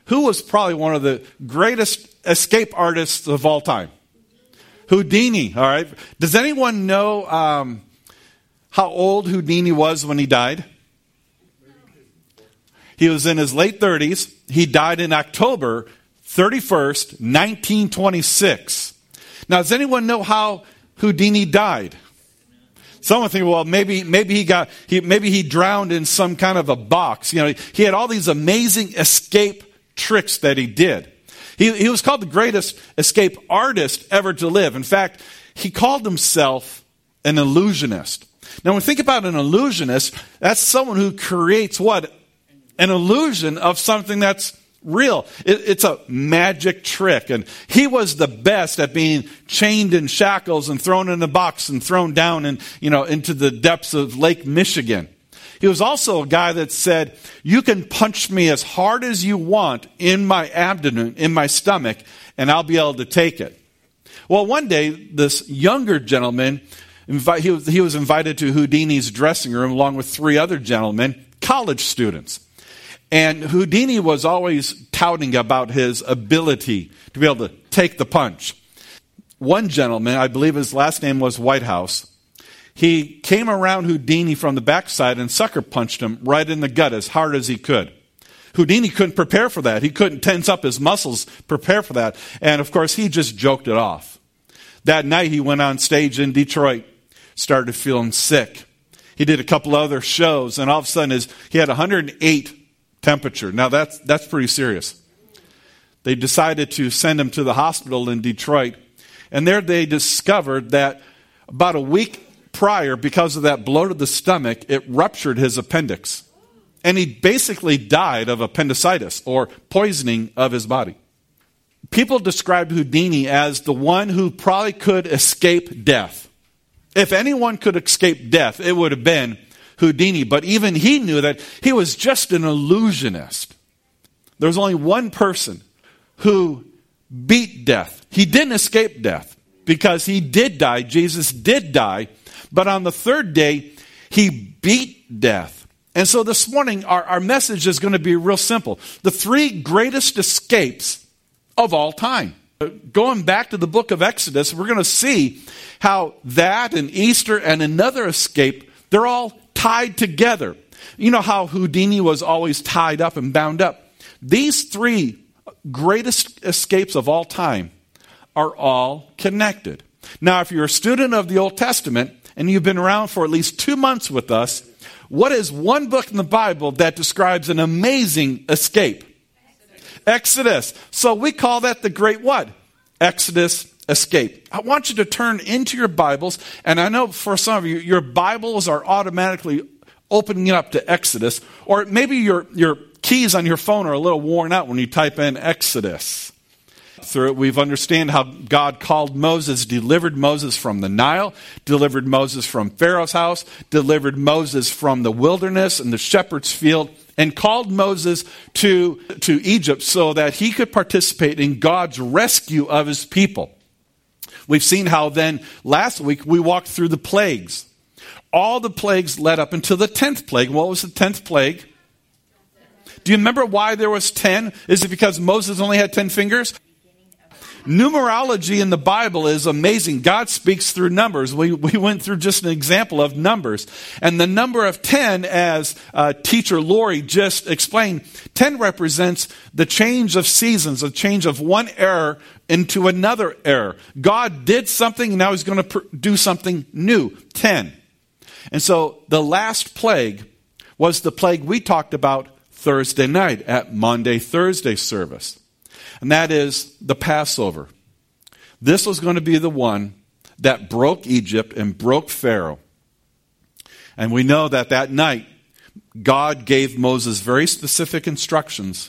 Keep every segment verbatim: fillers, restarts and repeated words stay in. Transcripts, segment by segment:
who was probably one of the greatest escape artists of all time? Houdini, all right? Does anyone know um, how old Houdini was when he died? He was in his late thirties. He died in October thirty-first, nineteen twenty-six. Now, does anyone know how Houdini died? Someone think, well, maybe maybe he got he maybe he drowned in some kind of a box. You know, he had all these amazing escape tricks that he did. He, he was called the greatest escape artist ever to live. In fact, he called himself an illusionist. Now, when we think about an illusionist, that's someone who creates what? An illusion of something that's real. It, it's a magic trick. And he was the best at being chained in shackles and thrown in a box and thrown down and, you know, into the depths of Lake Michigan. He was also a guy that said, you can punch me as hard as you want in my abdomen, in my stomach, and I'll be able to take it. Well, one day, this younger gentleman, he was, he was invited to Houdini's dressing room along with three other gentlemen, college students. And Houdini was always touting about his ability to be able to take the punch. One gentleman, I believe his last name was Whitehouse, he came around Houdini from the backside and sucker punched him right in the gut as hard as he could. Houdini couldn't prepare for that. He couldn't tense up his muscles, prepare for that. And of course, he just joked it off. That night, he went on stage in Detroit, started feeling sick. He did a couple other shows, and all of a sudden, his, he had one hundred eight temperature. Now, that's, that's pretty serious. They decided to send him to the hospital in Detroit, and there they discovered that about a week prior, because of that blow to the stomach, it ruptured his appendix. And he basically died of appendicitis, or poisoning of his body. People described Houdini as the one who probably could escape death. If anyone could escape death, it would have been Houdini. But even he knew that he was just an illusionist. There was only one person who beat death. He didn't escape death because he did die. Jesus did die. But on the third day, he beat death. And so this morning, our, our message is going to be real simple. The three greatest escapes of all time. Going back to the book of Exodus, we're going to see how that and Easter and another escape, they're all tied together. You know how Houdini was always tied up and bound up. These three greatest escapes of all time are all connected. Now, if you're a student of the Old Testament, and you've been around for at least two months with us, what is one book in the Bible that describes an amazing escape? Exodus. Exodus. So we call that the great what? Exodus escape. I want you to turn into your Bibles, and I know for some of you, your Bibles are automatically opening up to Exodus, or maybe your, your keys on your phone are a little worn out when you type in Exodus. Through it, we've understand how God called Moses, delivered Moses from the Nile, delivered Moses from Pharaoh's house, delivered Moses from the wilderness and the shepherd's field, and called Moses to, to Egypt so that he could participate in God's rescue of his people. We've seen how then last week we walked through the plagues. All the plagues led up until the tenth plague. What was the tenth plague? Do you remember why there was ten? Is it because Moses only had ten fingers? Numerology in the Bible is amazing. God speaks through numbers. We we went through just an example of numbers. And the number of ten, as uh, teacher Lori just explained, ten represents the change of seasons, a change of one era into another era. God did something, and now he's going to pr- do something new. ten. And so the last plague was the plague we talked about Thursday night at Monday, Thursday service. And that is the Passover. This was going to be the one that broke Egypt and broke Pharaoh. And we know that that night, God gave Moses very specific instructions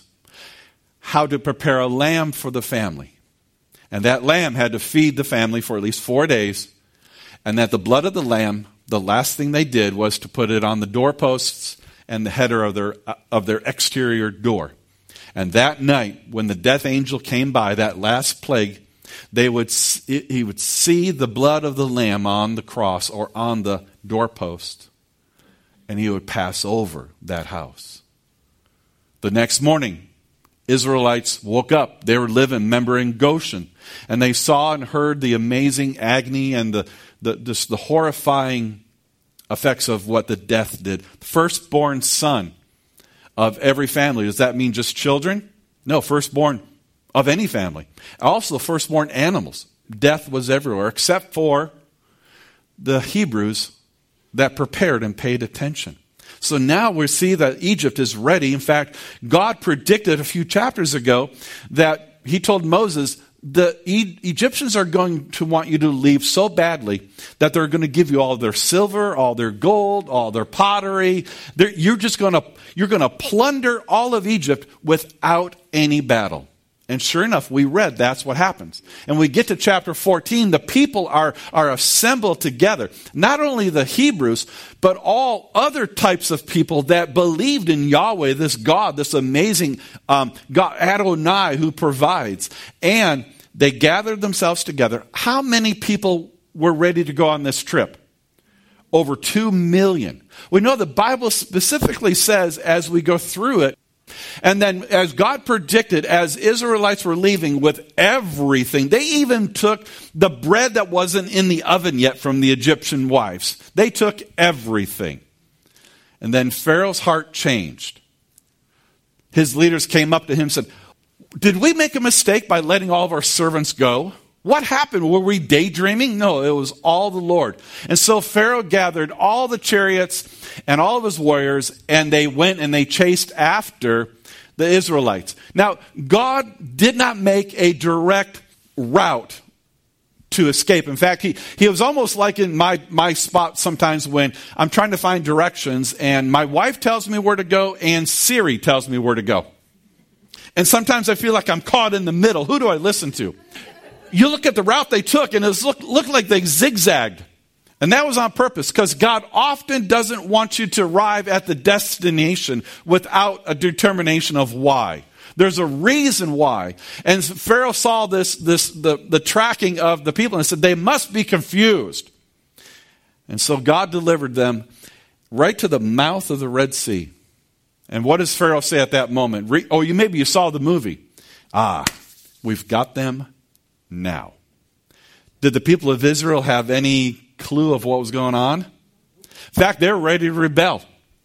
how to prepare a lamb for the family. And that lamb had to feed the family for at least four days. And that the blood of the lamb, the last thing they did was to put it on the doorposts and the header of their, of their exterior door. And that night, when the death angel came by, that last plague, they would he would see the blood of the lamb on the cross or on the doorpost, and he would pass over that house. The next morning, Israelites woke up. They were living, remember, in Goshen. And they saw and heard the amazing agony and the, the, just the horrifying effects of what the death did. Firstborn son of every family. Does that mean just children? No, firstborn of any family. Also, firstborn animals. Death was everywhere, except for the Hebrews that prepared and paid attention. So now we see that Egypt is ready. In fact, God predicted a few chapters ago that he told Moses, the e- Egyptians are going to want you to leave so badly that they're going to give you all their silver, all their gold, all their pottery. They're, you're just going to, you're going to plunder all of Egypt without any battle. And sure enough, we read that's what happens. And we get to chapter fourteen, the people are, are assembled together. Not only the Hebrews, but all other types of people that believed in Yahweh, this God, this amazing um, God, Adonai, who provides. And they gathered themselves together. How many people were ready to go on this trip? Over two million. We know the Bible specifically says as we go through it, and then as God predicted, as Israelites were leaving with everything, they even took the bread that wasn't in the oven yet from the Egyptian wives. They took everything. And then Pharaoh's heart changed. His leaders came up to him and said, did we make a mistake by letting all of our servants go? What happened? Were we daydreaming? No, it was all the Lord. And so Pharaoh gathered all the chariots and all of his warriors, and they went and they chased after the Israelites. Now, God did not make a direct route to escape. In fact, he, he was almost like in my, my spot sometimes when I'm trying to find directions, and my wife tells me where to go, and Siri tells me where to go. And sometimes I feel like I'm caught in the middle. Who do I listen to? You look at the route they took, and it looked, looked like they zigzagged. And that was on purpose, because God often doesn't want you to arrive at the destination without a determination of why. There's a reason why. And Pharaoh saw this, this the, the tracking of the people and said, they must be confused. And so God delivered them right to the mouth of the Red Sea. And what does Pharaoh say at that moment? Re- oh, you maybe you saw the movie. Ah, we've got them now. Did the people of Israel have any clue of what was going on? In fact, they were ready to rebel.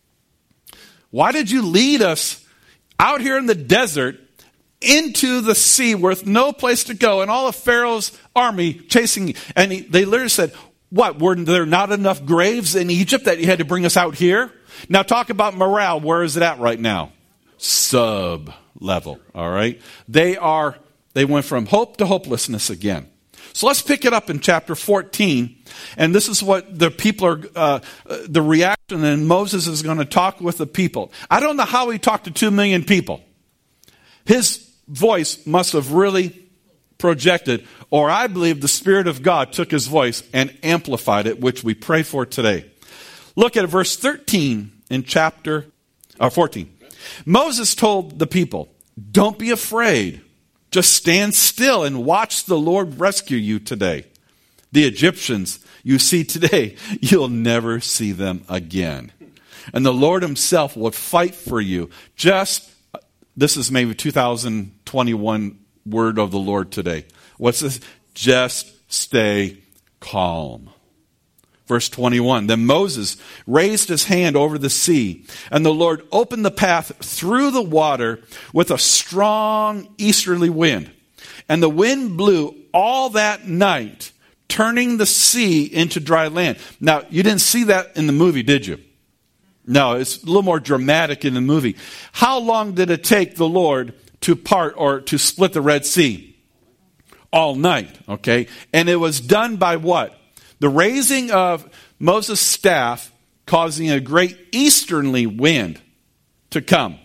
Why did you lead us out here in the desert into the sea with no place to go and all of Pharaoh's army chasing? And he, they literally said, what, were there not enough graves in Egypt that you had to bring us out here? Now talk about morale. Where is it at right now? Sub level. All right. They are, they went from hope to hopelessness again. So let's pick it up in chapter fourteen. And this is what the people are, uh, the reaction, and Moses is going to talk with the people. I don't know how he talked to two million people. His voice must have really projected, or I believe the Spirit of God took his voice and amplified it, which we pray for today. Look at verse thirteen in chapter uh, fourteen. Moses told the people, don't be afraid. Just stand still and watch the Lord rescue you today. The Egyptians you see today, you'll never see them again. And the Lord himself will fight for you. Just, this is maybe two thousand twenty-one word of the Lord today. What's this? Just stay calm. Verse twenty-one, then Moses raised his hand over the sea, and the Lord opened the path through the water with a strong easterly wind. And the wind blew all that night, turning the sea into dry land. Now, you didn't see that in the movie, did you? No, it's a little more dramatic in the movie. How long did it take the Lord to part or to split the Red Sea? All night, okay? And it was done by what? The raising of Moses' staff causing a great easterly wind to come.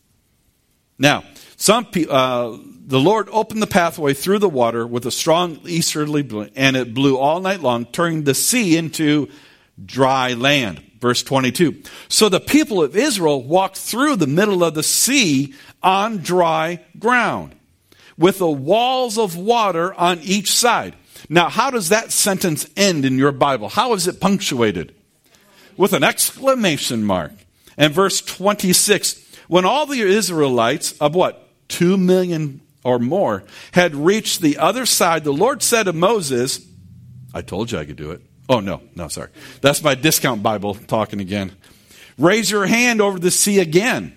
Now, some people, uh, the Lord opened the pathway through the water with a strong easterly wind, and it blew all night long, turning the sea into dry land. Verse twenty-two. So the people of Israel walked through the middle of the sea on dry ground, with the walls of water on each side. Now, how does that sentence end in your Bible? How is it punctuated? With an exclamation mark. And verse twenty-six, when all the Israelites of what? two million or more, had reached the other side, the Lord said to Moses, I told you I could do it. Oh, no, no, sorry. That's my discount Bible talking again. Raise your hand over the sea again.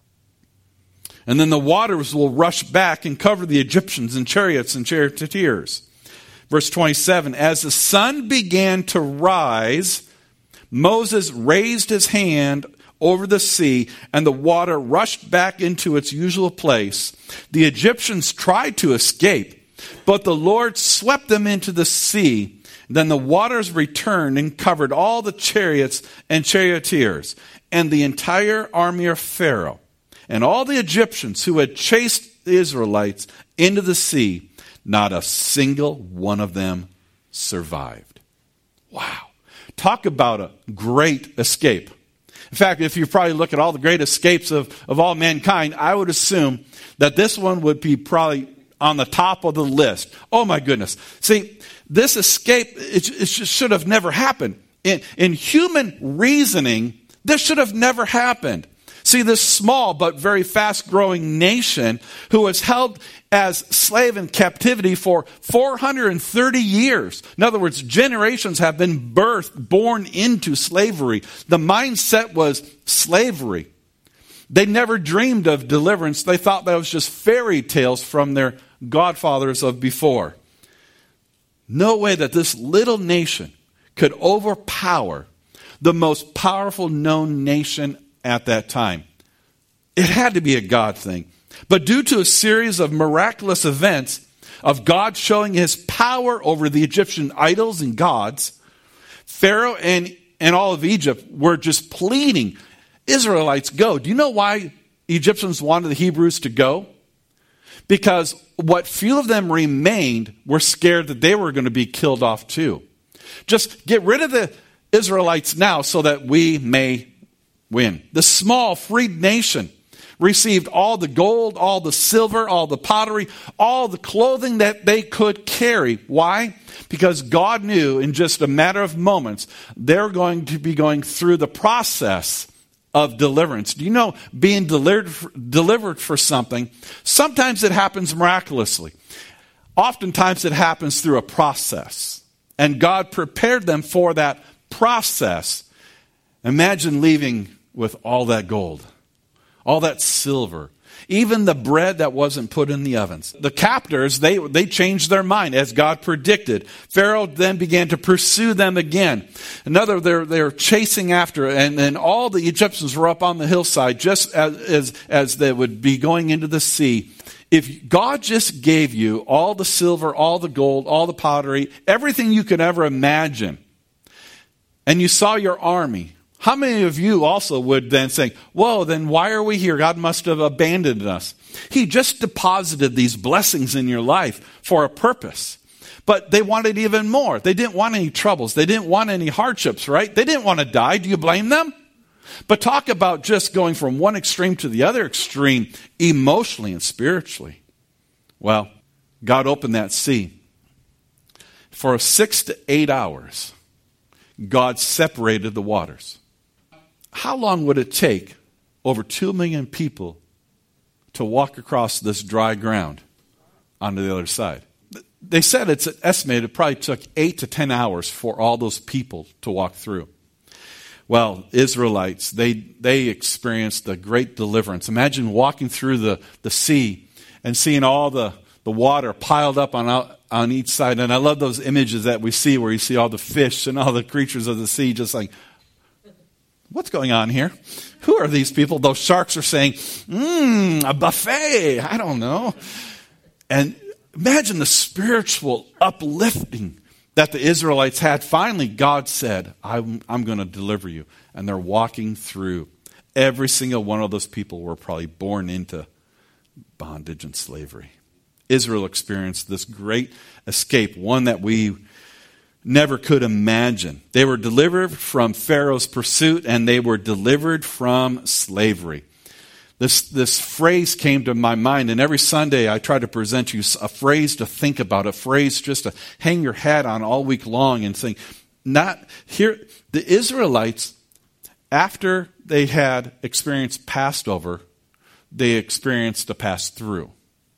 And then the waters will rush back and cover the Egyptians and chariots and charioteers. Verse twenty-seven, as the sun began to rise, Moses raised his hand over the sea, and the water rushed back into its usual place. The Egyptians tried to escape, but the Lord swept them into the sea. Then the waters returned and covered all the chariots and charioteers, and the entire army of Pharaoh, and all the Egyptians who had chased the Israelites into the sea. Not a single one of them survived. Wow. Talk about a great escape. In fact, if you probably look at all the great escapes of, of all mankind, I would assume that this one would be probably on the top of the list. Oh my goodness. See, this escape, it, it should have never happened. In, in human reasoning, this should have never happened. See, this small but very fast-growing nation who was held as slave in captivity for four hundred thirty years. In other words, generations have been birthed, born into slavery. The mindset was slavery. They never dreamed of deliverance. They thought that was just fairy tales from their godfathers of before. No way that this little nation could overpower the most powerful known nation at that time. It had to be a God thing. But due to a series of miraculous events of God showing his power over the Egyptian idols and gods, Pharaoh and, and all of Egypt were just pleading, Israelites, go. Do you know why Egyptians wanted the Hebrews to go? Because what few of them remained were scared that they were going to be killed off too. Just get rid of the Israelites now so that we may win. The small freed nation received all the gold, all the silver, all the pottery, all the clothing that they could carry. Why? Because God knew in just a matter of moments they're going to be going through the process of deliverance. Do you know being delivered for, delivered for something, sometimes it happens miraculously. Oftentimes it happens through a process. And God prepared them for that process. Imagine leaving with all that gold, all that silver, even the bread that wasn't put in the ovens. The captors, they, they changed their mind as God predicted. Pharaoh then began to pursue them again. Another, they're, they're chasing after, and then all the Egyptians were up on the hillside just as, as, as they would be going into the sea. If God just gave you all the silver, all the gold, all the pottery, everything you could ever imagine, and you saw your army, how many of you also would then say, whoa, then why are we here? God must have abandoned us. He just deposited these blessings in your life for a purpose. But they wanted even more. They didn't want any troubles. They didn't want any hardships, right? They didn't want to die. Do you blame them? But talk about just going from one extreme to the other extreme, emotionally and spiritually. Well, God opened that sea. For six to eight hours, God separated the waters. How long would it take over two million people to walk across this dry ground onto the other side? They said it's estimated it probably took eight to ten hours for all those people to walk through. Well, Israelites, they they experienced a great deliverance. Imagine walking through the, the sea and seeing all the, the water piled up on, on each side. And I love those images that we see where you see all the fish and all the creatures of the sea just like, what's going on here? Who are these people? Those sharks are saying, mmm, a buffet. I don't know. And imagine the spiritual uplifting that the Israelites had. Finally, God said, I'm, I'm going to deliver you. And they're walking through. Every single one of those people were probably born into bondage and slavery. Israel experienced this great escape, one that we never could imagine. They were delivered from Pharaoh's pursuit, and they were delivered from slavery. This, this phrase came to my mind, and every Sunday I try to present you a phrase to think about, a phrase just to hang your hat on all week long and think, not here, the Israelites, after they had experienced Passover, they experienced to pass through.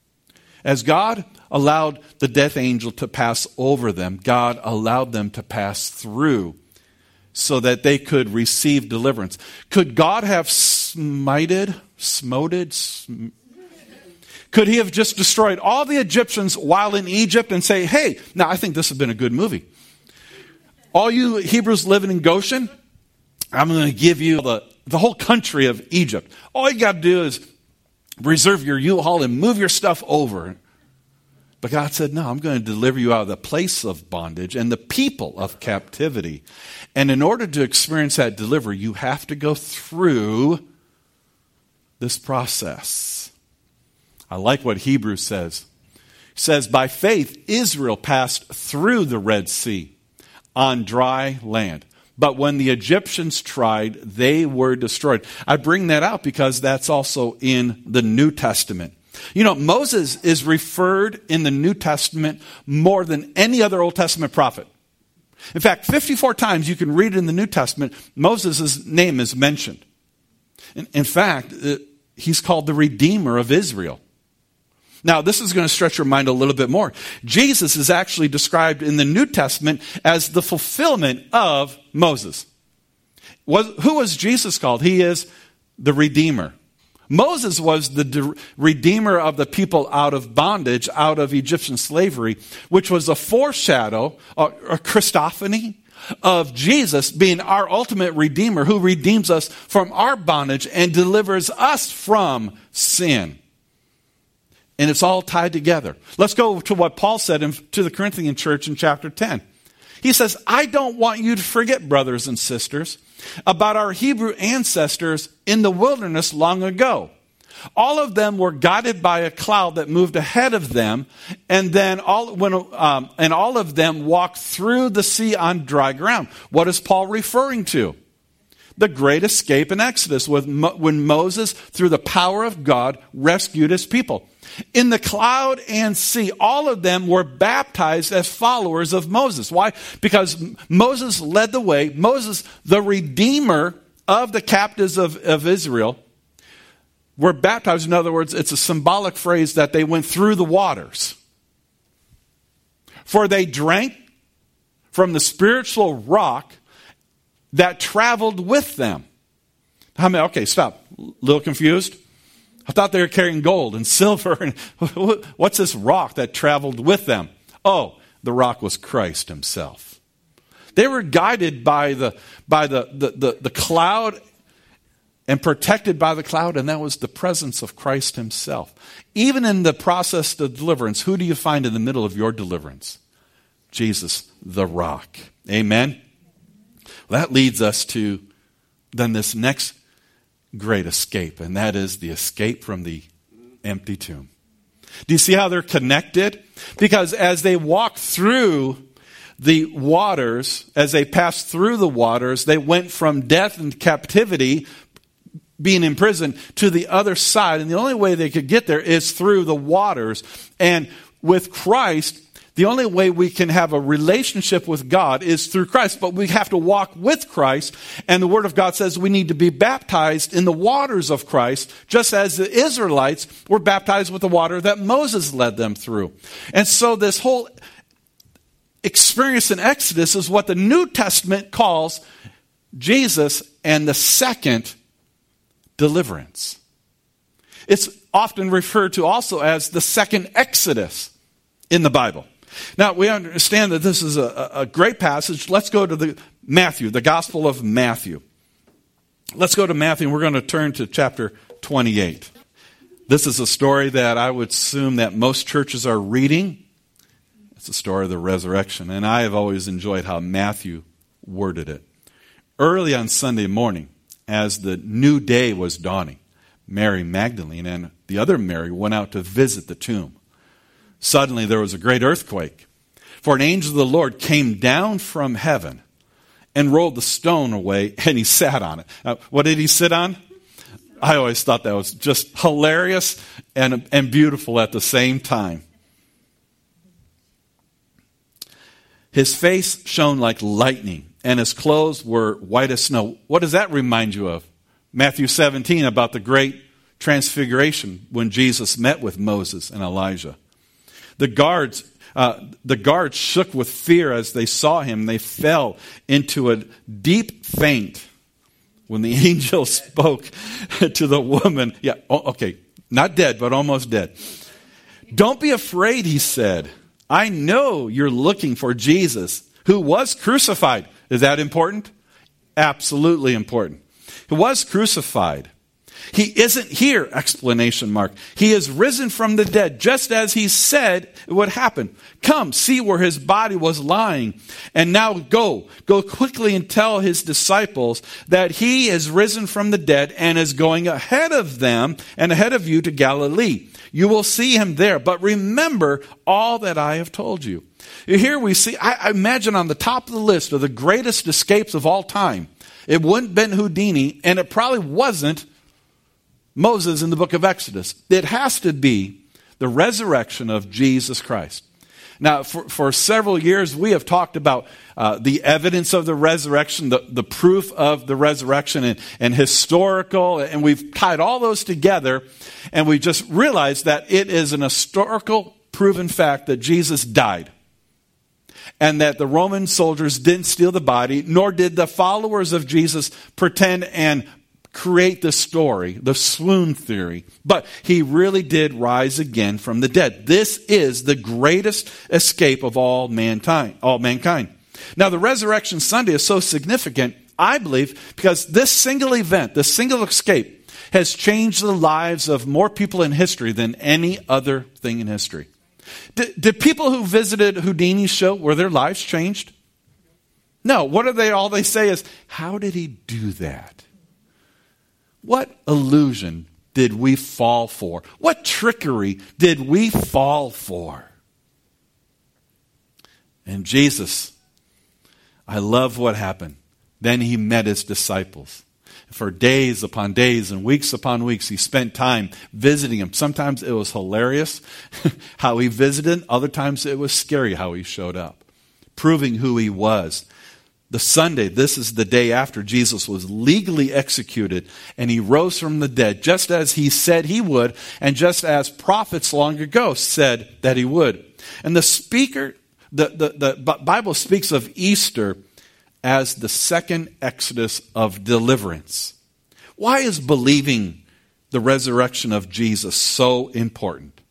As God allowed the death angel to pass over them, God allowed them to pass through so that they could receive deliverance. Could God have smited, smoted, sm- could he have just destroyed all the Egyptians while in Egypt and say, hey, now I think this has been a good movie. All you Hebrews living in Goshen, I'm going to give you the, the whole country of Egypt. All you got to do is reserve your U-Haul and move your stuff over. But God said, no, I'm going to deliver you out of the place of bondage and the people of captivity. And in order to experience that delivery, you have to go through this process. I like what Hebrews says. It says, by faith, Israel passed through the Red Sea on dry land. But when the Egyptians tried, they were destroyed. I bring that out because that's also in the New Testament. You know, Moses is referred in the New Testament more than any other Old Testament prophet. In fact, fifty-four times you can read in the New Testament, Moses' name is mentioned. In, in fact, he's called the Redeemer of Israel. Now, this is going to stretch your mind a little bit more. Jesus is actually described in the New Testament as the fulfillment of Moses. Was, who was Jesus called? He is the Redeemer. Moses was the de- Redeemer of the people out of bondage, out of Egyptian slavery, which was a foreshadow, a, a Christophany, of Jesus being our ultimate Redeemer who redeems us from our bondage and delivers us from sin. And it's all tied together. Let's go to what Paul said in, to the Corinthian church in chapter ten. He says, I don't want you to forget, brothers and sisters, about our Hebrew ancestors in the wilderness long ago. All of them were guided by a cloud that moved ahead of them, and then all when um, and all of them walked through the sea on dry ground. What is Paul referring to? The great escape in Exodus, when Moses, through the power of God, rescued his people. In the cloud and sea, all of them were baptized as followers of Moses. Why? Because Moses led the way. Moses, the Redeemer of the captives of, of Israel, were baptized. In other words, it's a symbolic phrase that they went through the waters. For they drank from the spiritual rock that traveled with them. How many? Okay, stop. A little confused? I thought they were carrying gold and silver. And what's this rock that traveled with them? Oh, the rock was Christ himself. They were guided by the by the, the, the, the cloud and protected by the cloud, and that was the presence of Christ himself. Even in the process of deliverance, who do you find in the middle of your deliverance? Jesus, the rock. Amen? Well, that leads us to then this next great escape, and that is the escape from the empty tomb. Do you see how they're connected? Because as they walk through the waters, as they passed through the waters, they went from death and captivity, being in prison, to the other side. And the only way they could get there is through the waters. And with Christ, the only way we can have a relationship with God is through Christ, but we have to walk with Christ. And the Word of God says we need to be baptized in the waters of Christ, just as the Israelites were baptized with the water that Moses led them through. And so this whole experience in Exodus is what the New Testament calls Jesus and the second deliverance. It's often referred to also as the second Exodus in the Bible. Now, we understand that this is a, a great passage. Let's go to the Matthew, the Gospel of Matthew. Let's go to Matthew, and we're going to turn to chapter twenty-eight. This is a story that I would assume that most churches are reading. It's the story of the resurrection, and I have always enjoyed how Matthew worded it. Early on Sunday morning, as the new day was dawning, Mary Magdalene and the other Mary went out to visit the tomb. Suddenly there was a great earthquake, for an angel of the Lord came down from heaven and rolled the stone away, and he sat on it. Now, what did he sit on? I always thought that was just hilarious and, and beautiful at the same time. His face shone like lightning, and his clothes were white as snow. What does that remind you of? Matthew seventeen, about the great Transfiguration when Jesus met with Moses and Elijah. The guards, uh, the guards shook with fear as they saw him. They fell into a deep faint when the angel spoke to the woman. Yeah, okay, not dead, but almost dead. Don't be afraid, he said. I know you're looking for Jesus, who was crucified. Is that important? Absolutely important. He was crucified. He isn't here, explanation mark. He is risen from the dead, just as he said it would happen. Come, see where his body was lying. And now go, go quickly and tell his disciples that he is risen from the dead and is going ahead of them and ahead of you to Galilee. You will see him there, but remember all that I have told you. Here we see, I, I imagine on the top of the list of the greatest escapes of all time, it wouldn't have been Houdini, and it probably wasn't Moses in the book of Exodus. It has to be the resurrection of Jesus Christ. Now, for, for several years, we have talked about uh, the evidence of the resurrection, the, the proof of the resurrection, and, and historical, and we've tied all those together, and we just realized that it is an historical proven fact that Jesus died, and that the Roman soldiers didn't steal the body, nor did the followers of Jesus pretend and create the story, the swoon theory. But he really did rise again from the dead. This is the greatest escape of all mankind. All mankind. Now, the Resurrection Sunday is so significant, I believe, because this single event, this single escape, has changed the lives of more people in history than any other thing in history. Did, did people who visited Houdini's show, were their lives changed? No. What are they? All they say is, how did he do that? What illusion did we fall for? What trickery did we fall for? And Jesus, I love what happened. Then he met his disciples. For days upon days and weeks upon weeks, he spent time visiting them. Sometimes it was hilarious how he visited. Other times it was scary how he showed up, proving who he was. The Sunday, this is the day after Jesus was legally executed and he rose from the dead, just as he said he would, and just as prophets long ago said that he would. And the speaker, the, the, the Bible speaks of Easter as the second exodus of deliverance. Why is believing the resurrection of Jesus so important?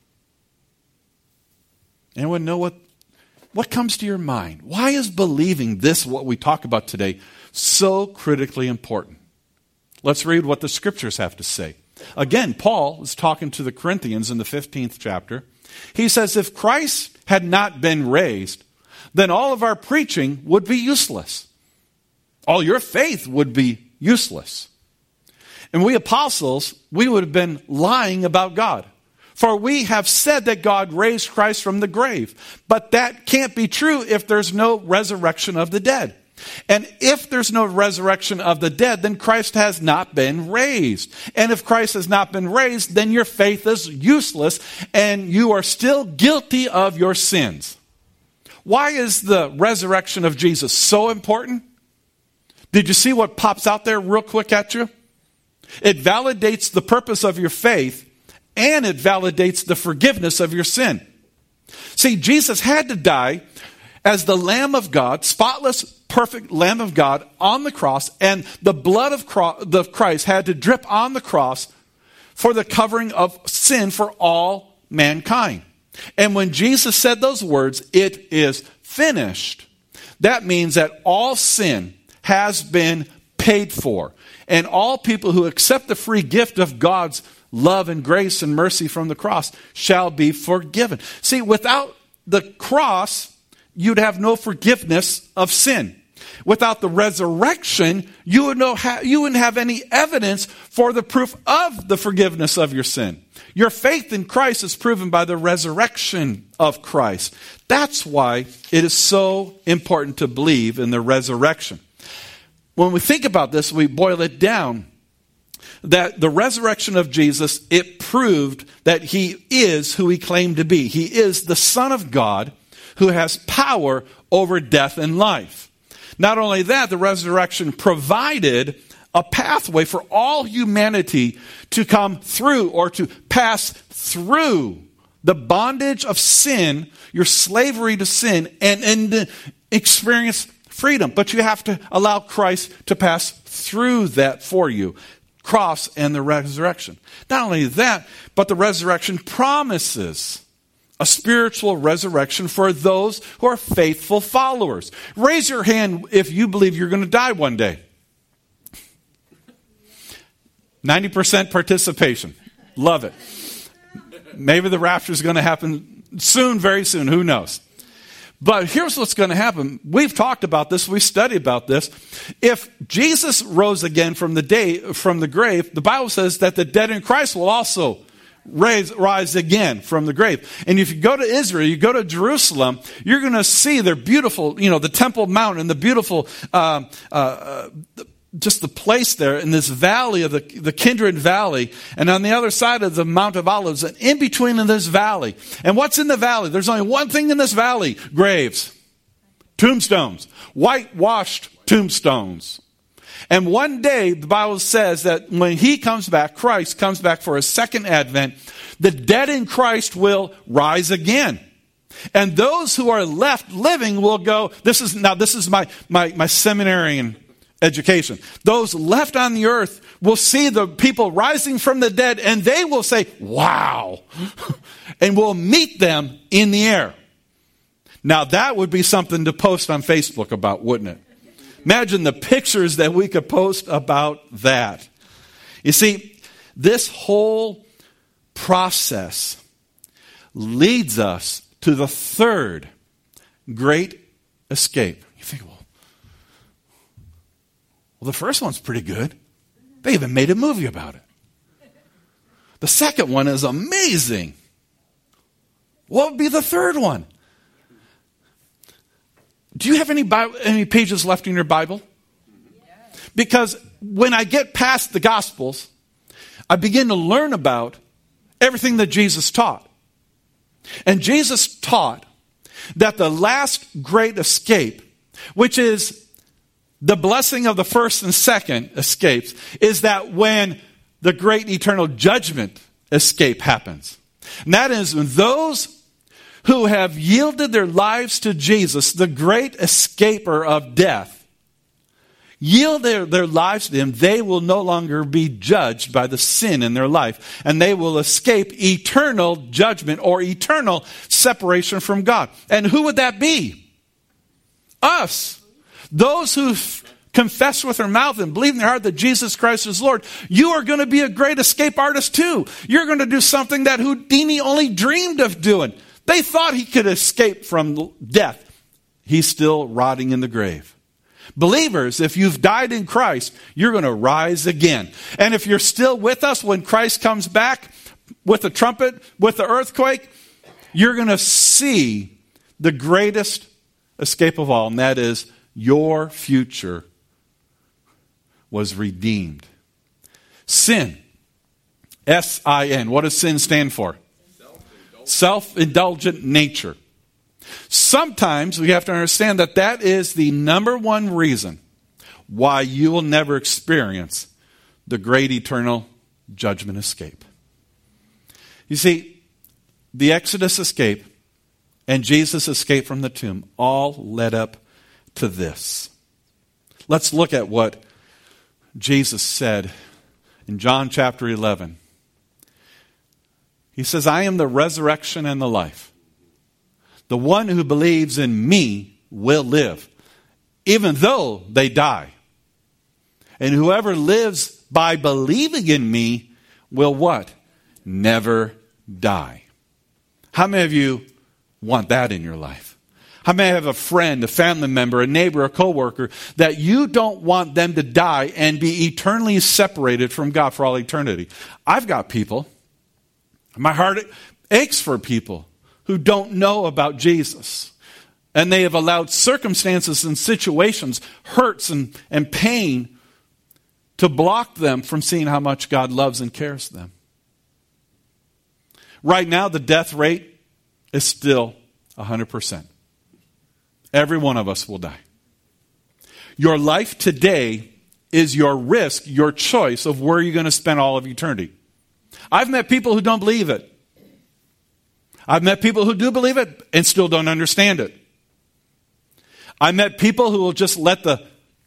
Anyone know what What comes to your mind? Why is believing this, what we talk about today, so critically important? Let's read what the scriptures have to say. Again, Paul is talking to the Corinthians in the fifteenth chapter. He says, if Christ had not been raised, then all of our preaching would be useless. All your faith would be useless. And we apostles, we would have been lying about God. For we have said that God raised Christ from the grave. But that can't be true if there's no resurrection of the dead. And if there's no resurrection of the dead, then Christ has not been raised. And if Christ has not been raised, then your faith is useless and you are still guilty of your sins. Why is the resurrection of Jesus so important? Did you see what pops out there real quick at you? It validates the purpose of your faith, and it validates the forgiveness of your sin. See, Jesus had to die as the Lamb of God, spotless, perfect Lamb of God on the cross, and the blood of Christ had to drip on the cross for the covering of sin for all mankind. And when Jesus said those words, it is finished, that means that all sin has been paid for. And all people who accept the free gift of God's love and grace and mercy from the cross shall be forgiven. See, without the cross, you'd have no forgiveness of sin. Without the resurrection, you, would no ha- you wouldn't have any evidence for the proof of the forgiveness of your sin. Your faith in Christ is proven by the resurrection of Christ. That's why it is so important to believe in the resurrection. When we think about this, we boil it down. That the resurrection of Jesus, it proved that he is who he claimed to be. He is the Son of God who has power over death and life. Not only that, the resurrection provided a pathway for all humanity to come through or to pass through the bondage of sin, your slavery to sin, and, and experience freedom. But you have to allow Christ to pass through that for you. Cross and the resurrection. Not only that, but the resurrection promises a spiritual resurrection for those who are faithful followers. Raise your hand if you believe you're going to die one day. ninety percent participation. Love it. Maybe the rapture is going to happen soon, very soon. Who knows? But here's what's going to happen. We've talked about this. We studied about this. If Jesus rose again from the day, from the grave, the Bible says that the dead in Christ will also raise, rise again from the grave. And if you go to Israel, you go to Jerusalem, you're going to see their beautiful, you know, the Temple Mount and the beautiful, uh, uh, just the place there in this valley of the, the Kidron Valley, and on the other side of the Mount of Olives, and in between in this valley. And what's in the valley? There's only one thing in this valley: graves, tombstones, whitewashed tombstones. And one day, the Bible says that when he comes back, Christ comes back for his second advent, the dead in Christ will rise again. And those who are left living will go, this is, now this is my, my, my seminarian education. Those left on the earth will see the people rising from the dead, and they will say, wow, and we'll meet them in the air. Now that would be something to post on Facebook about, wouldn't it? Imagine the pictures that we could post about that. You see, this whole process leads us to the third great escape. You think, well, Well, the first one's pretty good. They even made a movie about it. The second one is amazing. What would be the third one? Do you have any Bible, any pages left in your Bible? Because when I get past the Gospels, I begin to learn about everything that Jesus taught. And Jesus taught that the last great escape, which is the blessing of the first and second escapes, is that when the great eternal judgment escape happens. And that is when those who have yielded their lives to Jesus, the great escaper of death, yield their, their lives to him, they will no longer be judged by the sin in their life. And they will escape eternal judgment or eternal separation from God. And who would that be? Us. Those who confess with their mouth and believe in their heart that Jesus Christ is Lord. You are going to be a great escape artist too. You're going to do something that Houdini only dreamed of doing. They thought he could escape from death. He's still rotting in the grave. Believers, if you've died in Christ, you're going to rise again. And if you're still with us when Christ comes back with the trumpet, with the earthquake, you're going to see the greatest escape of all, and that is your future was redeemed. Sin. S I N. What does sin stand for? Self-indulgent. Self-indulgent nature. Sometimes we have to understand that that is the number one reason why you will never experience the great eternal judgment escape. You see, the Exodus escape and Jesus' escape from the tomb all led up to this. Let's look at what Jesus said in John chapter eleven. He says, I am the resurrection and the life. The one who believes in me will live, even though they die. And whoever lives by believing in me will what? Never die. How many of you want that in your life? How many have a friend, a family member, a neighbor, a coworker that you don't want them to die and be eternally separated from God for all eternity? I've got people. My heart aches for people who don't know about Jesus. And they have allowed circumstances and situations, hurts and, and pain to block them from seeing how much God loves and cares for them. Right now, the death rate is still one hundred percent. Every one of us will die. Your life today is your risk, your choice of where you're going to spend all of eternity. I've met people who don't believe it. I've met people who do believe it and still don't understand it. I met people who will just let the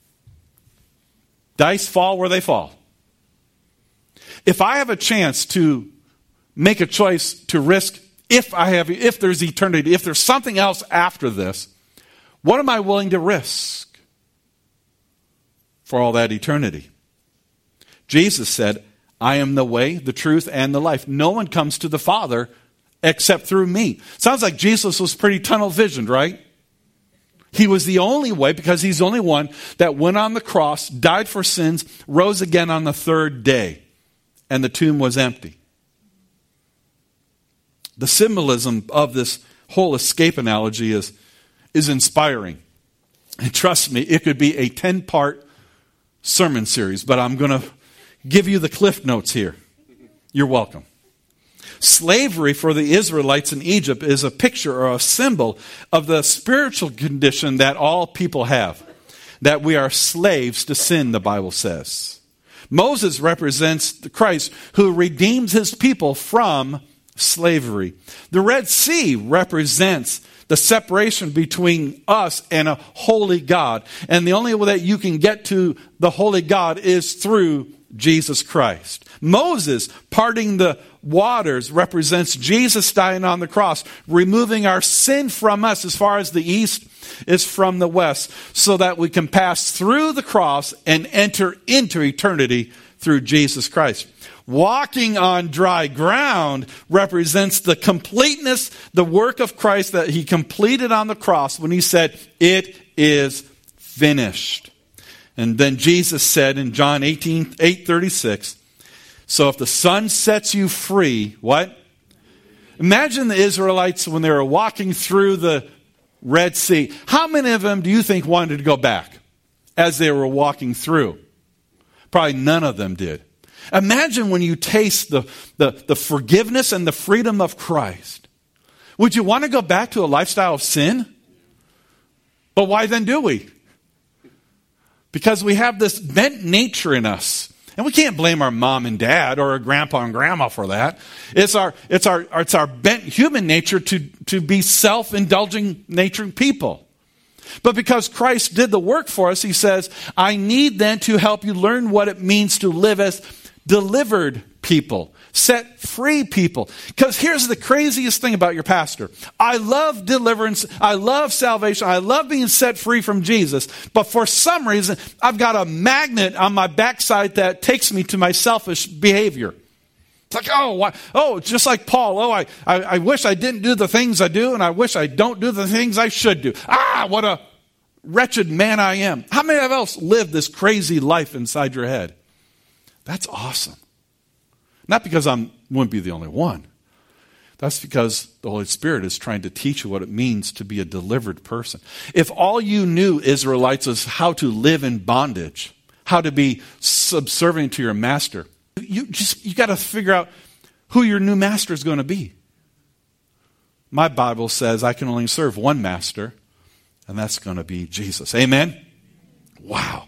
dice fall where they fall. If I have a chance to make a choice to risk, if I have, if there's eternity, if there's something else after this, what am I willing to risk for all that eternity? Jesus said, I am the way, the truth, and the life. No one comes to the Father except through me. Sounds like Jesus was pretty tunnel visioned, right? He was the only way because he's the only one that went on the cross, died for sins, rose again on the third day, and the tomb was empty. The symbolism of this whole escape analogy is, is inspiring. And trust me, it could be a ten-part sermon series, but I'm going to give you the cliff notes here. You're welcome. Slavery for the Israelites in Egypt is a picture or a symbol of the spiritual condition that all people have. That we are slaves to sin, the Bible says. Moses represents Christ who redeems his people from slavery. The Red Sea represents the separation between us and a holy God. And the only way that you can get to the holy God is through Jesus Christ. Moses parting the waters represents Jesus dying on the cross, removing our sin from us as far as the east is from the west, so that we can pass through the cross and enter into eternity through Jesus Christ. Walking on dry ground represents the completeness, the work of Christ that he completed on the cross when he said, it is finished. And then Jesus said in John eighteen, eight thirty-six, so if the Son sets you free, what? Imagine the Israelites when they were walking through the Red Sea. How many of them do you think wanted to go back as they were walking through? Probably none of them did. Imagine when you taste the, the, the forgiveness and the freedom of Christ. Would you want to go back to a lifestyle of sin? But why then do we? Because we have this bent nature in us. And we can't blame our mom and dad or our grandpa and grandma for that. It's our, it's our, it's our bent human nature to, to be self-indulging natured people. But because Christ did the work for us, he says, I need then to help you learn what it means to live as delivered people, set free people. Because here's the craziest thing about your pastor. I love deliverance. I love salvation. I love being set free from Jesus. But for some reason, I've got a magnet on my backside that takes me to my selfish behavior. It's like, oh, why? oh, just like Paul. Oh, I, I, I wish I didn't do the things I do, and I wish I don't do the things I should do. Ah, what a wretched man I am. How many of us live this crazy life inside your head? That's awesome. Not because I wouldn't be the only one. That's because the Holy Spirit is trying to teach you what it means to be a delivered person. If all you knew, Israelites, is how to live in bondage, how to be subservient to your master, you just you got to figure out who your new master is going to be. My Bible says I can only serve one master, and that's going to be Jesus. Amen? Wow.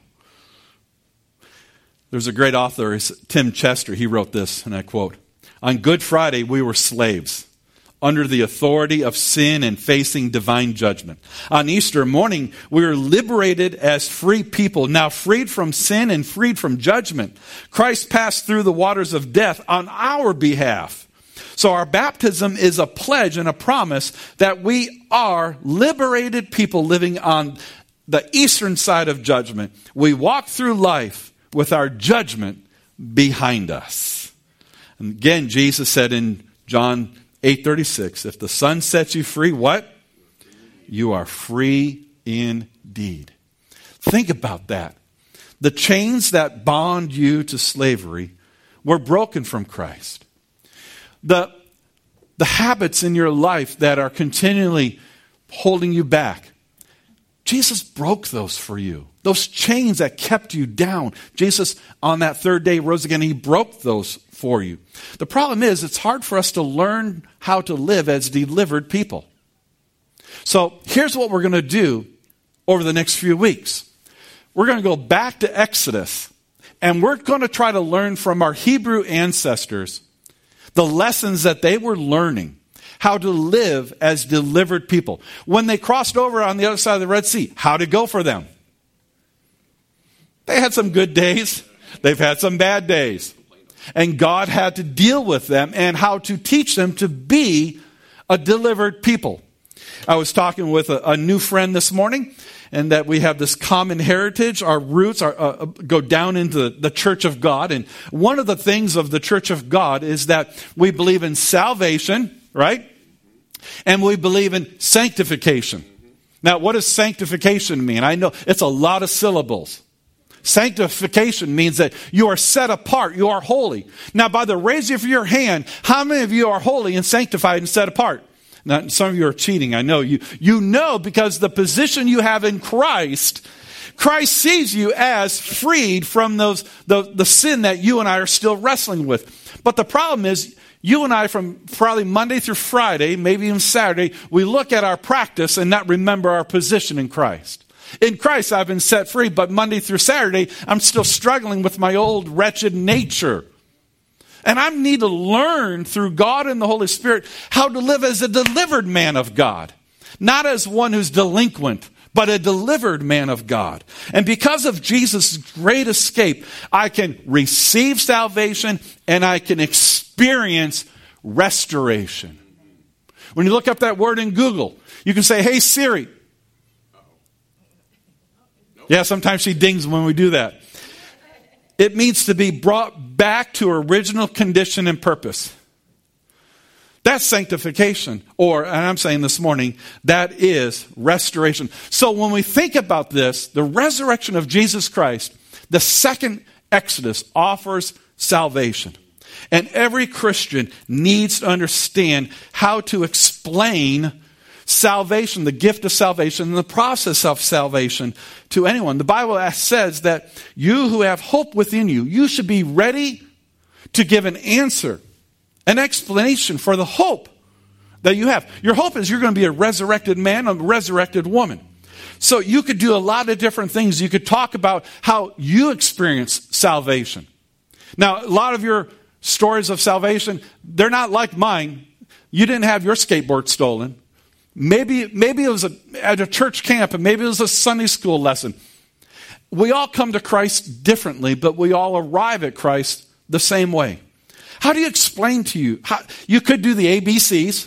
There's a great author, Tim Chester. He wrote this, and I quote, on Good Friday, we were slaves, under the authority of sin and facing divine judgment. On Easter morning, we were liberated as free people, now freed from sin and freed from judgment. Christ passed through the waters of death on our behalf. So our baptism is a pledge and a promise that we are liberated people living on the eastern side of judgment. We walk through life with our judgment behind us. And again, Jesus said in John eight thirty-six, if the Son sets you free, what? You are free indeed. Think about that. The chains that bond you to slavery were broken from Christ. The, the habits in your life that are continually holding you back, Jesus broke those for you. Those chains that kept you down. Jesus, on that third day, rose again. He broke those for you. The problem is, it's hard for us to learn how to live as delivered people. So here's what we're going to do over the next few weeks. we're going to go back to Exodus, and we're going to try to learn from our Hebrew ancestors the lessons that they were learning, how to live as delivered people. When they crossed over on the other side of the Red Sea, how to go for them. They had some good days. They've had some bad days. And God had to deal with them and how to teach them to be a delivered people. I was talking with a, a new friend this morning, and that we have this common heritage. Our roots are, uh, go down into the Church of God. And one of the things of the Church of God is that we believe in salvation, right? And we believe in sanctification. Now, what does sanctification mean? I know it's a lot of syllables. Sanctification means that you are set apart. You are holy. Now, by the raising of your hand, how many of you are holy and sanctified and set apart? Now, some of you are cheating. I know you. You know because the position you have in Christ, Christ sees you as freed from those the, the sin that you and I are still wrestling with. But the problem is, you and I, from probably Monday through Friday, maybe even Saturday, we look at our practice and not remember our position in Christ. In Christ, I've been set free, but Monday through Saturday, I'm still struggling with my old wretched nature. And I need to learn through God and the Holy Spirit how to live as a delivered man of God. Not as one who's delinquent, but a delivered man of God. And because of Jesus' great escape, I can receive salvation and I can experience restoration. When you look up that word in Google, you can say, "Hey Siri." Yeah, sometimes she dings when we do that. It means to be brought back to original condition and purpose. That's sanctification. Or, and I'm saying this morning, that is restoration. So when we think about this, the resurrection of Jesus Christ, the second Exodus offers salvation. And every Christian needs to understand how to explain salvation, the gift of salvation, and the process of salvation to anyone. The Bible says that you who have hope within you, you should be ready to give an answer, an explanation for the hope that you have. Your hope is you're going to be a resurrected man, a resurrected woman. So you could do a lot of different things. You could talk about how you experience salvation. Now, a lot of your stories of salvation, they're not like mine. You didn't have your skateboard stolen. Maybe, maybe it was a, at a church camp, and maybe it was a Sunday school lesson. We all come to Christ differently, but we all arrive at Christ the same way. How do you explain to you? How, you could do the A B Cs,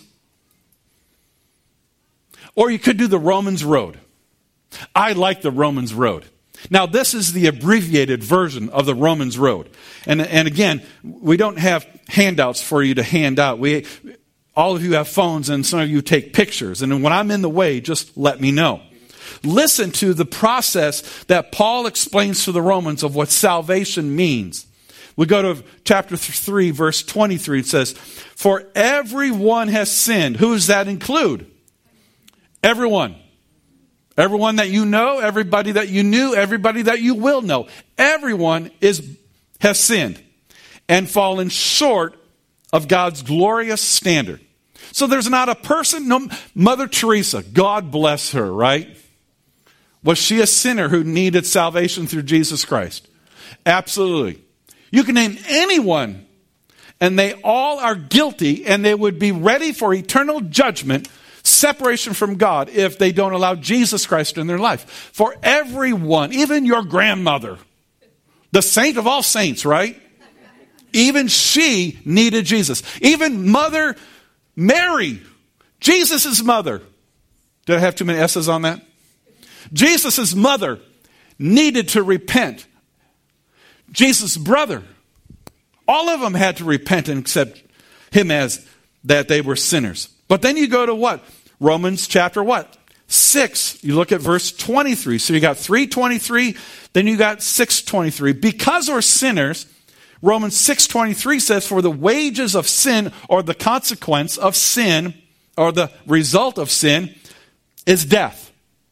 or you could do the Romans Road. I like the Romans Road. Now, this is the abbreviated version of the Romans Road. And, and again, we don't have handouts for you to hand out. We... All of you have phones, and some of you take pictures. And when I'm in the way, just let me know. Listen to the process that Paul explains to the Romans of what salvation means. We go to chapter three, verse twenty-three. It says, "For everyone has sinned." Who does that include? Everyone. Everyone that you know, everybody that you knew, everybody that you will know. Everyone is has sinned and fallen short of God's glorious standard. So there's not a person, no, Mother Teresa, God bless her, right? Was she a sinner who needed salvation through Jesus Christ? Absolutely. You can name anyone, and they all are guilty, and they would be ready for eternal judgment, separation from God, if they don't allow Jesus Christ in their life. For everyone, even your grandmother, the saint of all saints, right? Even she needed Jesus. Even Mother Mary, Jesus' mother. Did I have too many S's on that? Jesus' mother needed to repent. Jesus' brother, all of them had to repent and accept him as that they were sinners. But then you go to what? Romans chapter what? six. You look at verse twenty-three. So you got three twenty-three, then you got six twenty-three. Because we're sinners, Romans six twenty-three says, "For the wages of sin," or the consequence of sin, or the result of sin, is death.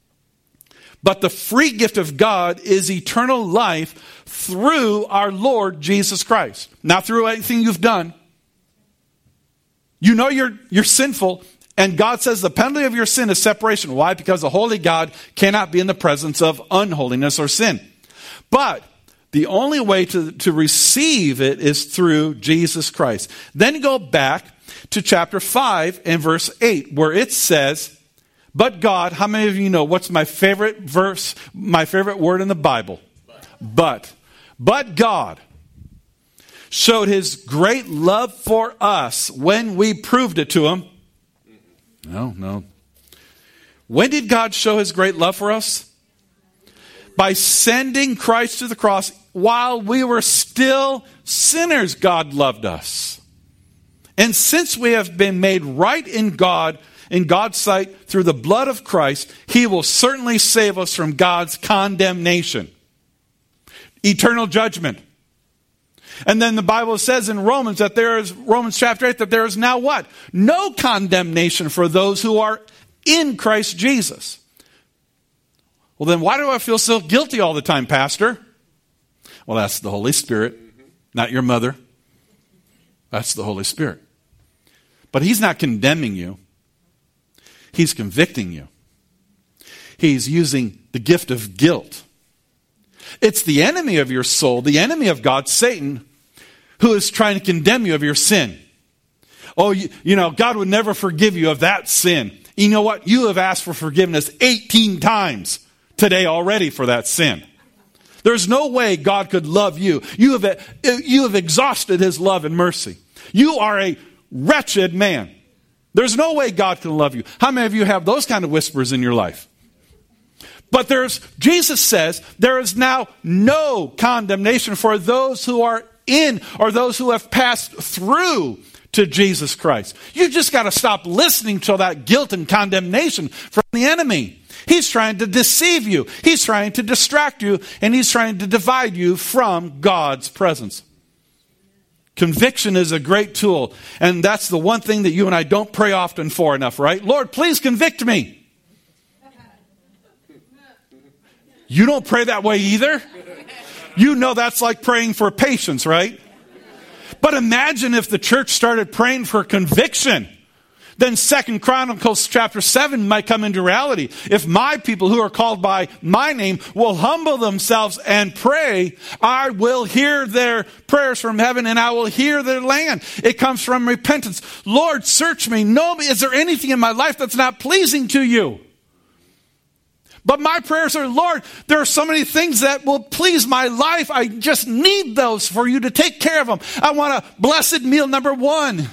But the free gift of God is eternal life through our Lord Jesus Christ. Not through anything you've done. You know you're, you're sinful, And God says the penalty of your sin is separation. Why? Because a holy God cannot be in the presence of unholiness or sin. But the only way to, to receive it is through Jesus Christ. Then go back to chapter five and verse eight, where it says, but God, how many of you know what's my favorite verse, my favorite word in the Bible? But. But God showed his great love for us when we proved it to him. No, no. When did God show his great love for us? By sending Christ to the cross while we were still sinners, God loved us. And since we have been made right in God, in God's sight through the blood of Christ, he will certainly save us from God's condemnation. Eternal judgment. And then the Bible says in Romans that there is, Romans chapter eight, that there is now what? No condemnation for those who are in Christ Jesus. Well, then why do I feel so guilty all the time, Pastor? Well, that's the Holy Spirit, not your mother. That's the Holy Spirit. But he's not condemning you. He's convicting you. He's using the gift of guilt. It's the enemy of your soul, the enemy of God, Satan, who is trying to condemn you of your sin. Oh, you, you know, God would never forgive you of that sin. You know what? You have asked for forgiveness eighteen times today already for that sin. There's no way God could love you. You have, you have exhausted his love and mercy. You are a wretched man. There's no way God can love you. How many of you have those kind of whispers in your life? But there's, Jesus says, there is now no condemnation for those who are in or those who have passed through to Jesus Christ. You just got to stop listening to that guilt and condemnation from the enemy. He's trying to deceive you. He's trying to distract you, and he's trying to divide you from God's presence. Conviction is a great tool, and that's the one thing that you and I don't pray often for enough, right? Lord, please convict me. You don't pray that way either. You know that's like praying for patience, right? But imagine if the church started praying for conviction. Then Second Chronicles chapter seven might come into reality. If my people who are called by my name will humble themselves and pray, I will hear their prayers from heaven and I will hear their land. It comes from repentance. Lord, search me. Know me. Is there anything in my life that's not pleasing to you? But my prayers are, Lord, there are so many things that will please my life. I just need those for you to take care of them. I want a blessed meal number one.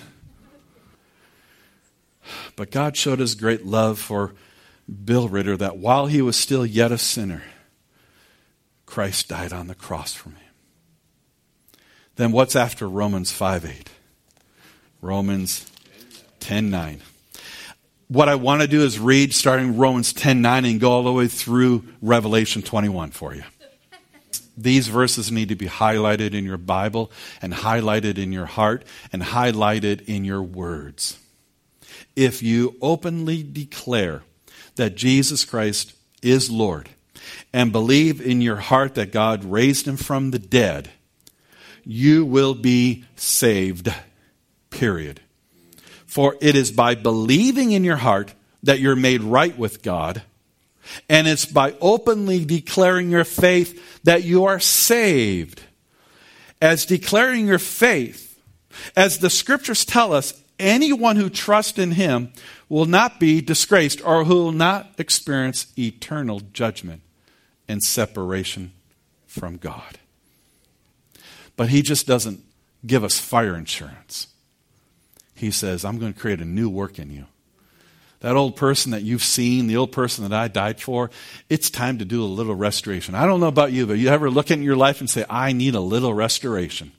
But God showed his great love for Bill Ritter that while he was still yet a sinner, Christ died on the cross for him. Then what's after Romans five eight? Romans ten nine. What I want to do is read starting Romans ten nine and go all the way through Revelation twenty-one for you. These verses need to be highlighted in your Bible and highlighted in your heart and highlighted in your words. If you openly declare that Jesus Christ is Lord and believe in your heart that God raised him from the dead, you will be saved, period. For it is by believing in your heart that you're made right with God, and it's by openly declaring your faith that you are saved. As declaring your faith, as the scriptures tell us, anyone who trusts in him will not be disgraced or who will not experience eternal judgment and separation from God. But he just doesn't give us fire insurance. He says, I'm going to create a new work in you. That old person that you've seen, the old person that I died for, it's time to do a little restoration. I don't know about you, but you ever look in your life and say, I need a little restoration?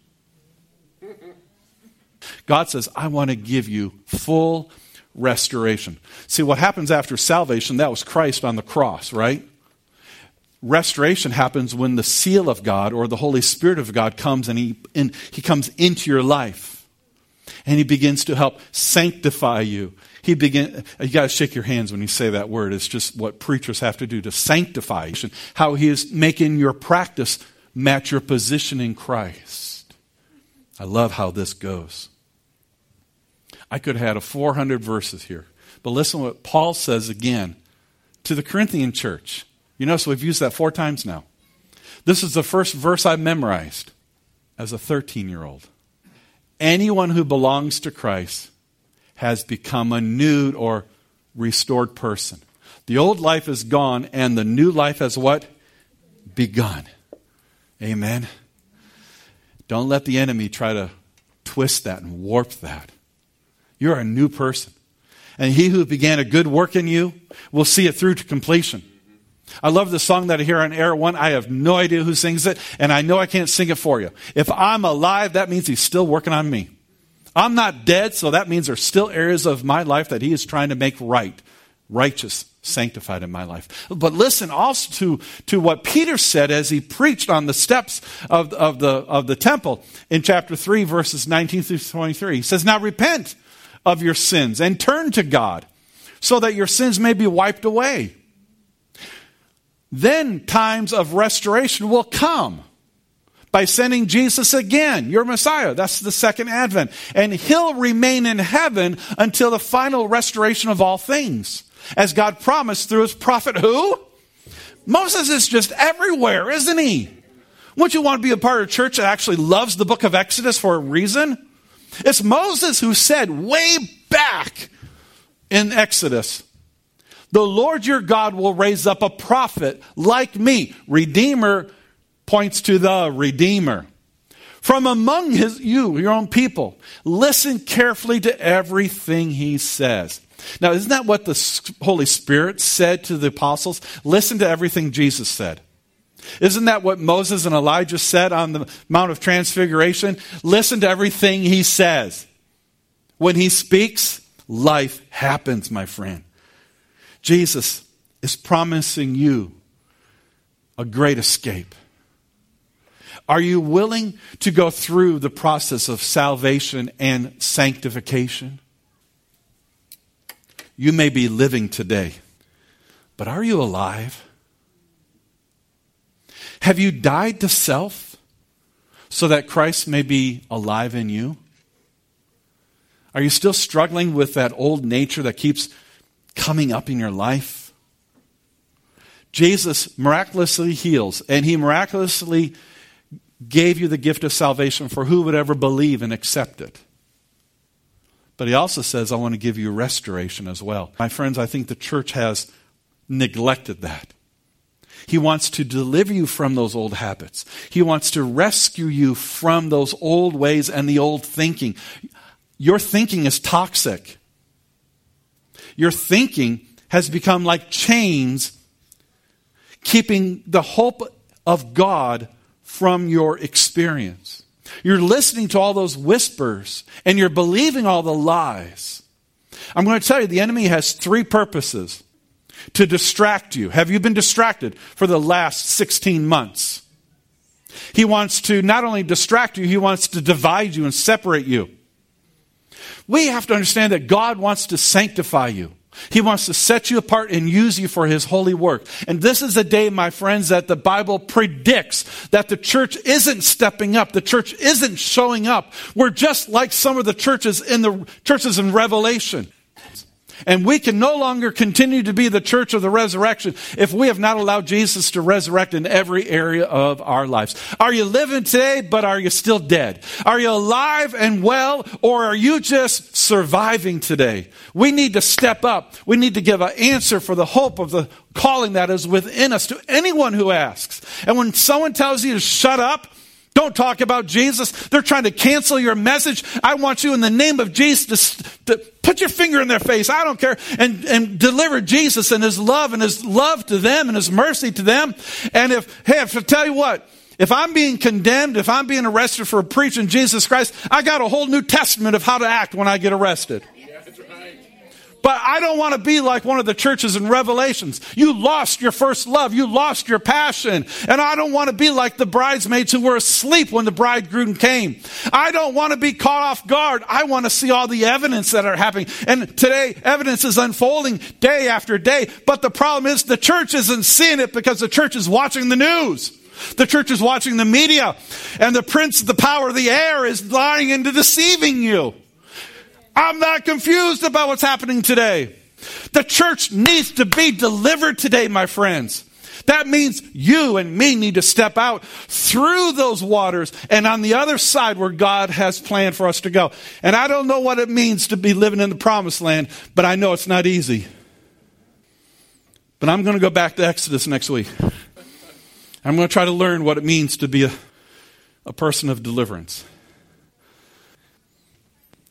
God says, I want to give you full restoration. See, what happens after salvation, that was Christ on the cross, right? Restoration happens when the seal of God or the Holy Spirit of God comes and he, and he comes into your life. And he begins to help sanctify you. He begin. You got to shake your hands when you say that word. It's just what preachers have to do to sanctify you. How he is making your practice match your position in Christ. I love how this goes. I could have had a four hundred verses here. But listen to what Paul says again to the Corinthian church. You notice we've used that four times now. This is the first verse I memorized as a thirteen-year-old. Anyone who belongs to Christ has become a new or restored person. The old life is gone and the new life has what? Begun. Amen. Don't let the enemy try to twist that and warp that. You're a new person. And he who began a good work in you will see it through to completion. I love the song that I hear on Air One. I have no idea who sings it, and I know I can't sing it for you. If I'm alive, that means he's still working on me. I'm not dead, so that means there's still areas of my life that he is trying to make right, righteous, sanctified in my life. But listen also to, to what Peter said as he preached on the steps of, of, the, of the temple in chapter three, verses nineteen through twenty-three. He says, now repent of your sins and turn to God so that your sins may be wiped away. Then times of restoration will come by sending Jesus again, your Messiah. That's the second advent. And he'll remain in heaven until the final restoration of all things, as God promised through his prophet who? Moses is just everywhere, isn't he? Wouldn't you want to be a part of a church that actually loves the book of Exodus for a reason? It's Moses who said way back in Exodus, the Lord your God will raise up a prophet like me. Redeemer points to the Redeemer. From among his, you, your own people, listen carefully to everything he says. Now, isn't that what the Holy Spirit said to the apostles? Listen to everything Jesus said. Isn't that what Moses and Elijah said on the Mount of Transfiguration? Listen to everything he says. When he speaks, life happens, my friend. Jesus is promising you a great escape. Are you willing to go through the process of salvation and sanctification? You may be living today, but are you alive? Have you died to self so that Christ may be alive in you? Are you still struggling with that old nature that keeps coming up in your life? Jesus miraculously heals, and he miraculously gave you the gift of salvation for who would ever believe and accept it. But he also says, I want to give you restoration as well. My friends, I think the church has neglected that. He wants to deliver you from those old habits. He wants to rescue you from those old ways and the old thinking. Your thinking is toxic. Your thinking has become like chains, keeping the hope of God from your experience. You're listening to all those whispers, and you're believing all the lies. I'm going to tell you, the enemy has three purposes to distract you. Have you been distracted for the last sixteen months? He wants to not only distract you, he wants to divide you and separate you. We have to understand that God wants to sanctify you. He wants to set you apart and use you for his holy work. And this is a day, my friends, that the Bible predicts that the church isn't stepping up. The church isn't showing up. We're just like some of the churches in the churches in Revelation. And we can no longer continue to be the church of the resurrection if we have not allowed Jesus to resurrect in every area of our lives. Are you living today, but are you still dead? Are you alive and well, or are you just surviving today? We need to step up. We need to give an answer for the hope of the calling that is within us to anyone who asks. And when someone tells you to shut up, don't talk about Jesus, they're trying to cancel your message. I want you in the name of Jesus to, to put your finger in their face. I don't care. And, and deliver Jesus and his love and his love to them and his mercy to them. And if, hey, if I tell you what, if I'm being condemned, if I'm being arrested for preaching Jesus Christ, I got a whole New Testament of how to act when I get arrested. But I don't want to be like one of the churches in Revelations. You lost your first love. You lost your passion. And I don't want to be like the bridesmaids who were asleep when the bridegroom came. I don't want to be caught off guard. I want to see all the evidence that are happening. And today, evidence is unfolding day after day. But the problem is the church isn't seeing it because the church is watching the news. The church is watching the media. And the prince of the power of the air is lying and deceiving you. I'm not confused about what's happening today. The church needs to be delivered today, my friends. That means you and me need to step out through those waters and on the other side where God has planned for us to go. And I don't know what it means to be living in the promised land, but I know it's not easy. But I'm going to go back to Exodus next week. I'm going to try to learn what it means to be a, a person of deliverance.